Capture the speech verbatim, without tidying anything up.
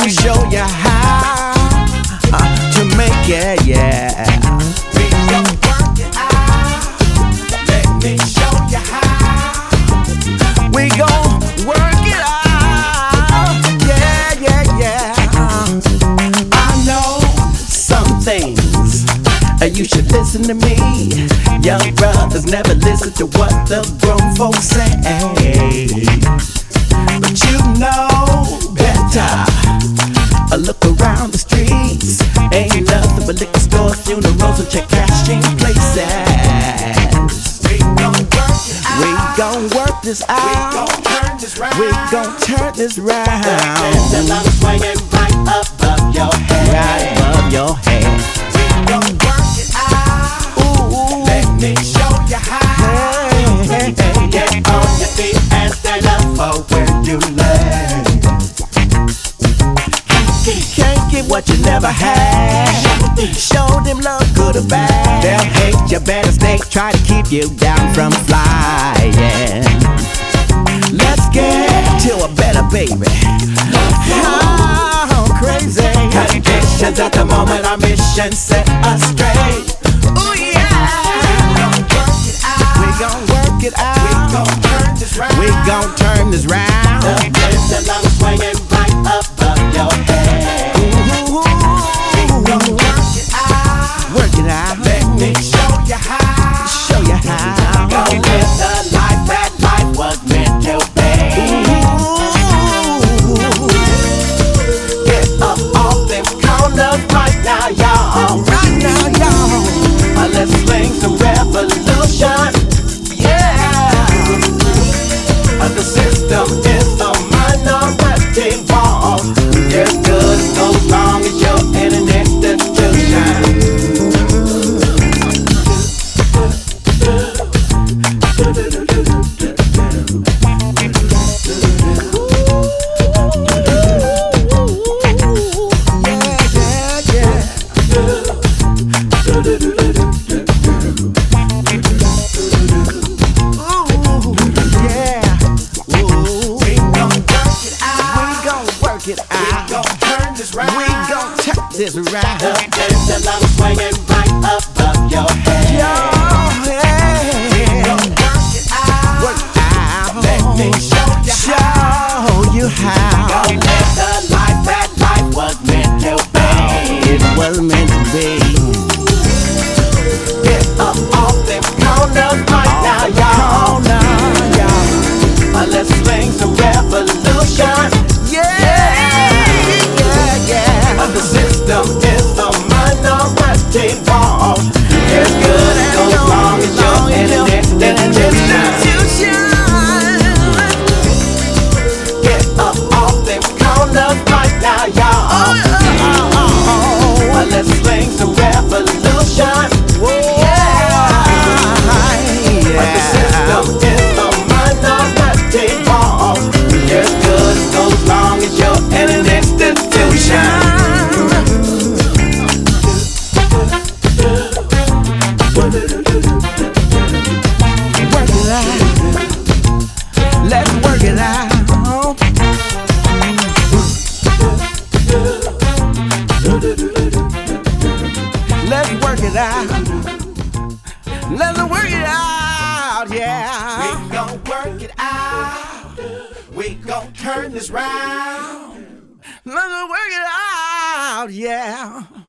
me show you how uh, to make it, yeah. We gon' work it out. Let me show you how. We gon' work it out, yeah, yeah, yeah. I know some things uh, you should listen to me. Young brothers never listen to what the grown folks say, but you know better. A look around the streets, ain't nothing but liquor stores, funerals, and check cashing places. We gon' work it out. We gon' work this out. We gon' turn this round. We gon' turn this round. Till I'm swinging right above your head. Right above your head. We gon' work it out. Ooh, Let me show you how. hey, hey, hey. Get on your feet and stand up for where you lay. Can't get what you never had. Show them love, good or bad. They'll hate you, better stay. Try to keep you down from flying. Let's get to a better baby. Oh, crazy. Conditions at the moment, our mission set us straight. Ooh, yeah. We gon' work it out. We gon' work it out. We gon' turn this round. We gon' turn this round. The till I'm swinging right above your head. Ooh, We gon' work it out. work it out. Let me show you how. Show you how. Go live the life that life was meant to be. Ooh, Get up off them corners right now, y'all. right now, y'all. Uh, Let's sling some revolution. Yeah. Uh, The system is a minority wall. You're good as long as you're in an institution. It out. We gon' turn this round. We gon' turn this round. Till I'm swinging right above your head. Yo, hey. We gon' work it out. Work out. Let me show you how. Show you how. Go live the life that life was meant to be. It was meant to be. Get up off them corners right now, y'all. Come on, y'all. Uh, Let's sling some revolution. Yeah, yeah, yeah. Uh, The system is a minority wall. You're good as long as you're in an institution. Get up off them corners right now, y'all. Uh, Let's sling some revolution. Uh, The system is a minority wall. You're good as long as you're in an institution. Work it out. Let's work it out. Let's work it out. Let's work it out, yeah. We gon' work it out. We gon' turn this round. Let's work it out, yeah.